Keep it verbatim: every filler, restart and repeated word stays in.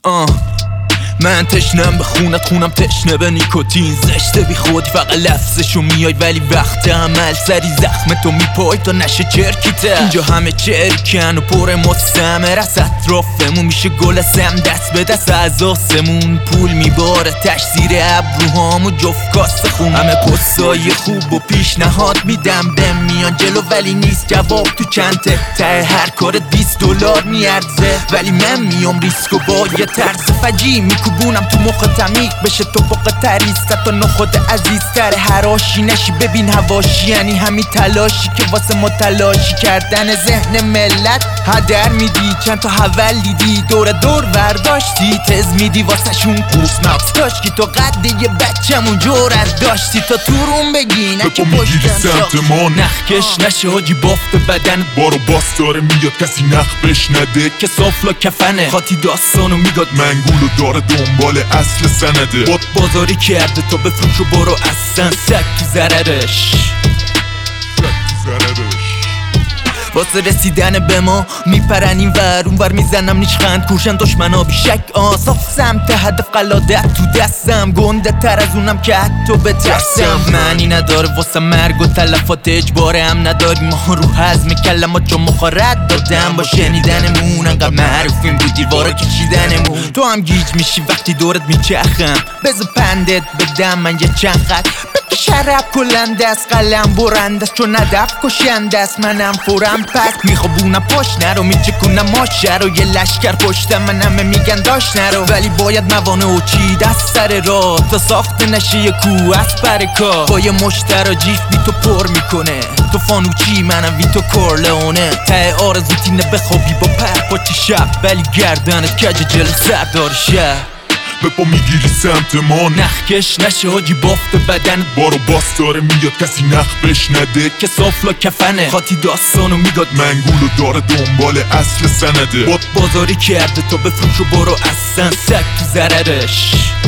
آه من تشنم به خونت، خونم تشنه به نیکوتین. زشته بی خود فقط لفظشو میای، ولی وقت عمل سری زخم تو میپای تا نشه چرکیته. اینجا همه چرکن و پر مستمر از اطرافمون، میشه گل سم دست به دست از آسمون. پول میباره تش زیر ابروهامو جفت کاسه خون. همه پستای خوب و پیشنهاد میدم بهم میان جلو، ولی نیست جواب تو چنته. ته هر کارت بیست دلار میارزه، ولی من میام ریسک و با یه طرز فجی میکوبونم تو مخ تمیق بشه تو فوق تریست تا نخود عزیزتر هراشی نشی. ببین هواشی یعنی همین تلاشی که واسه ما تلاشی کردن ذهن ملت هدر میدی. چند تا حول دیدی دور دور برداشتی، تز میدی واسه شون قوس مغز داشت که تو قد یه بچمون جورت داشتی تا تو روم بگی نه که پشتم سمت ما نخکش نشه حاجی بافت بدن بارو باس داره میاد کسی نخ بش نده که صافلا کفنه. خاطی داستانو میداد منگولو داره دنبال اصل سنده. باد بازاری کرده تا بفروش و برو اصلا سک تو ضررش. واسه رسیدن به ما میپرن این ور اون ور، میزنم نیشخند کوشن دشمنا بیشک. آصاف سمت هدف قلادت تو دستم، گنده تر از اونم که حتی بترسم. معنی نداره واسه مرگ و تلفات اجباره هم نداری. ما رو هضم کلمات چون مخارد دادم با شنیدنمون انقدر معروفیم بود دیوارا کشیدنمون. تو هم گیج میشی وقتی دورت میچخم، بذار پندت بدم من یه چند خط شرب کلنده است قلم برنده است چون هدف کشنده است. منم فورم پس میخوابونم پاش نرو، میچکونم ماشه رو یه لشکر پشتم من همه میگن داشت نرو، ولی باید موانع و چی دست سر راه تا ساخته نشه یه کوه از پر کار. با یه مشترا جیف بی تو پر میکنه تو فانوچی منم وی تو کورلئونه. ته آرزو تینه بخوابی با پر پاچی شب، ولی گردنت کج جل سردار شهر. به پا میگیری سمت ما نخکش نشه حاجی بافت بدن بارو باس داره میاد کسی نخ بش نده که صافلا کفنه. خاطی داستانو میداد منگولو داره دنبال اصل سنده. باد بازاری کرده تا بفروش و برو اصلا سک تو ضررش.